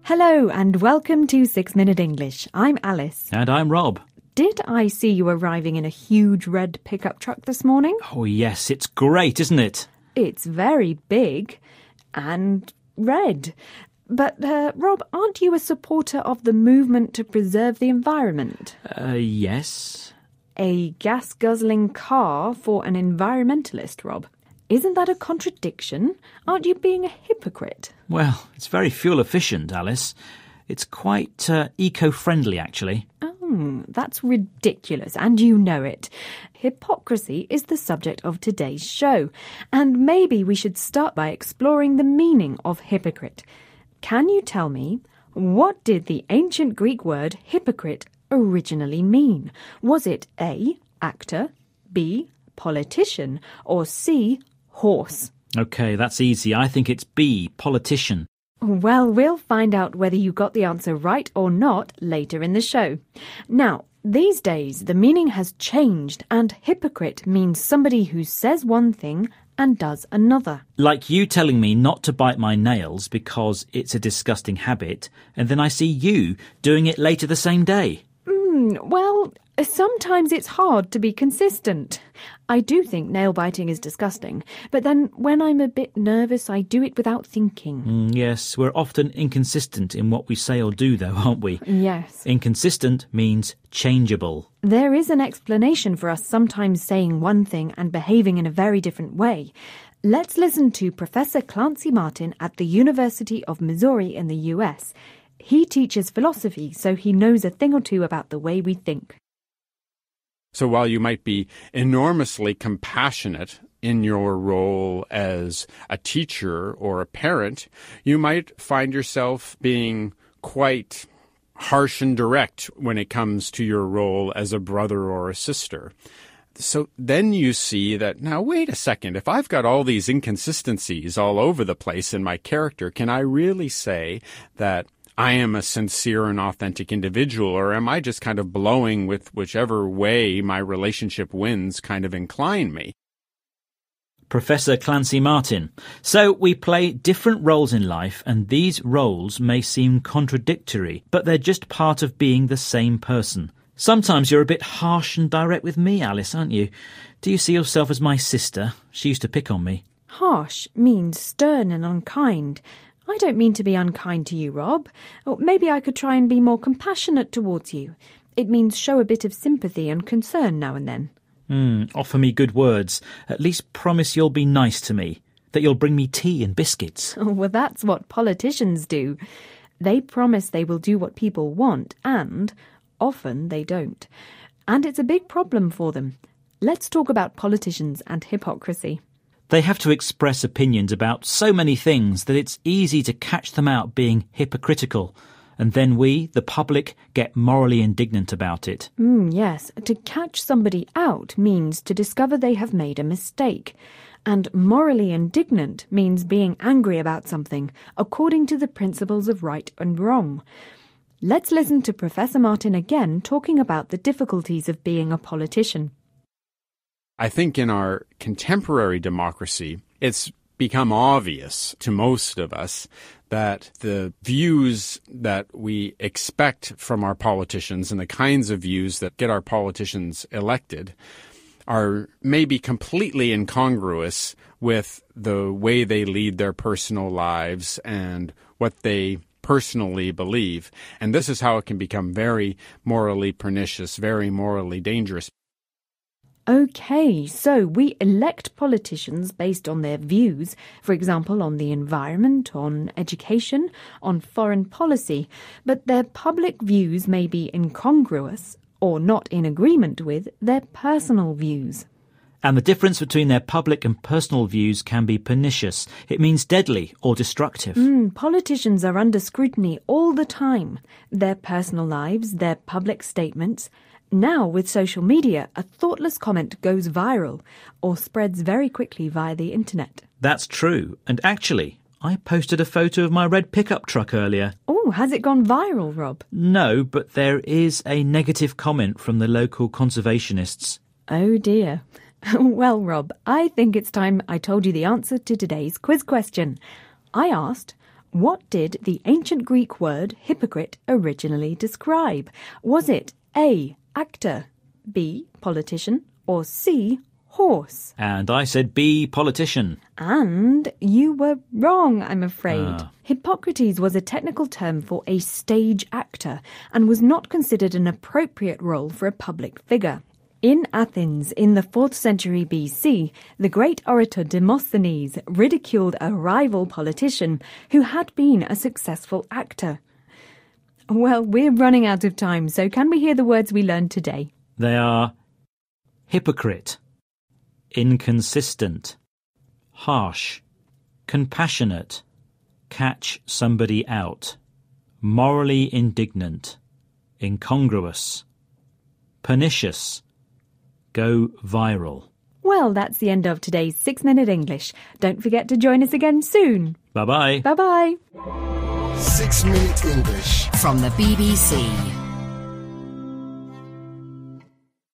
Hello and welcome to 6 Minute English. I'm Alice. And I'm Rob. Did I see you arriving in a huge red pickup truck this morning? Oh yes, it's great, isn't it? It's very big and red. But, Rob, aren't you a supporter of the movement to preserve the environment? Yes. A gas-guzzling car for an environmentalist, Rob. Isn't that a contradiction? Aren't you being a hypocrite? Well, it's very fuel efficient, Alice. It's quite eco-friendly, actually. That's ridiculous, and you know it. Hypocrisy is the subject of today's show, and maybe we should start by exploring the meaning of hypocrite. Can you tell me, what did the ancient Greek word hypocrite originally mean? Was it A, actor, B, politician, or C, horse? OK, that's easy. I think it's B, politician. Well, we'll find out whether you got the answer right or not later in the show. Now, these days, the meaning has changed, and hypocrite means somebody who says one thing and does another. Like you telling me not to bite my nails because it's a disgusting habit, and then I see you doing it later the same day. Well, sometimes it's hard to be consistent. I do think nail biting is disgusting, but then when I'm a bit nervous, I do it without thinking. Yes, we're often inconsistent in what we say or do, though, aren't we? Yes. Inconsistent means changeable. There is an explanation for us sometimes saying one thing and behaving in a very different way. Let's listen to Professor Clancy Martin at the University of Missouri in the US. He teaches philosophy, so he knows a thing or two about the way we think. So while you might be enormously compassionate in your role as a teacher or a parent, you might find yourself being quite harsh and direct when it comes to your role as a brother or a sister. So then you see that, now wait a second, if I've got all these inconsistencies all over the place in my character, can I really say that I am a sincere and authentic individual, or am I just kind of blowing with whichever way my relationship winds kind of incline me? Professor Clancy Martin. So we play different roles in life, and these roles may seem contradictory, but they're just part of being the same person. Sometimes you're a bit harsh and direct with me, Alice, aren't you? Do you see yourself as my sister? She used to pick on me. Harsh means stern and unkind. I don't mean to be unkind to you, Rob. Or maybe I could try and be more compassionate towards you. It means show a bit of sympathy and concern now and then. Offer me good words. At least promise you'll be nice to me. That you'll bring me tea and biscuits. Oh, well, that's what politicians do. They promise they will do what people want, and often they don't. And it's a big problem for them. Let's talk about politicians and hypocrisy. They have to express opinions about so many things that it's easy to catch them out being hypocritical. And then we, the public, get morally indignant about it. Yes, to catch somebody out means to discover they have made a mistake. And morally indignant means being angry about something, according to the principles of right and wrong. Let's listen to Professor Martin again talking about the difficulties of being a politician. I think in our contemporary democracy, it's become obvious to most of us that the views that we expect from our politicians and the kinds of views that get our politicians elected are maybe completely incongruous with the way they lead their personal lives and what they personally believe. And this is how it can become very morally pernicious, very morally dangerous. OK, so we elect politicians based on their views, for example, on the environment, on education, on foreign policy, but their public views may be incongruous or not in agreement with their personal views. And the difference between their public and personal views can be pernicious. It means deadly or destructive. Politicians are under scrutiny all the time. Their personal lives, their public statements. Now, with social media, a thoughtless comment goes viral or spreads very quickly via the internet. That's true. And actually, I posted a photo of my red pickup truck earlier. Oh, has it gone viral, Rob? No, but there is a negative comment from the local conservationists. Oh dear. Well, Rob, I think it's time I told you the answer to today's quiz question. I asked, What did the ancient Greek word hypocrite originally describe? Was it A, actor, B, politician, or C, horse? And I said B, politician. And you were wrong, I'm afraid. Hippocrates was a technical term for a stage actor and was not considered an appropriate role for a public figure. In Athens, in the 4th century BC, the great orator Demosthenes ridiculed a rival politician who had been a successful actor. Well, we're running out of time, so can we hear the words we learned today? They are hypocrite, inconsistent, harsh, compassionate, catch somebody out, morally indignant, incongruous, pernicious, go viral. Well, that's the end of today's 6-Minute English. Don't forget to join us again soon. Bye-bye. Bye-bye. 6-Minute English from the BBC.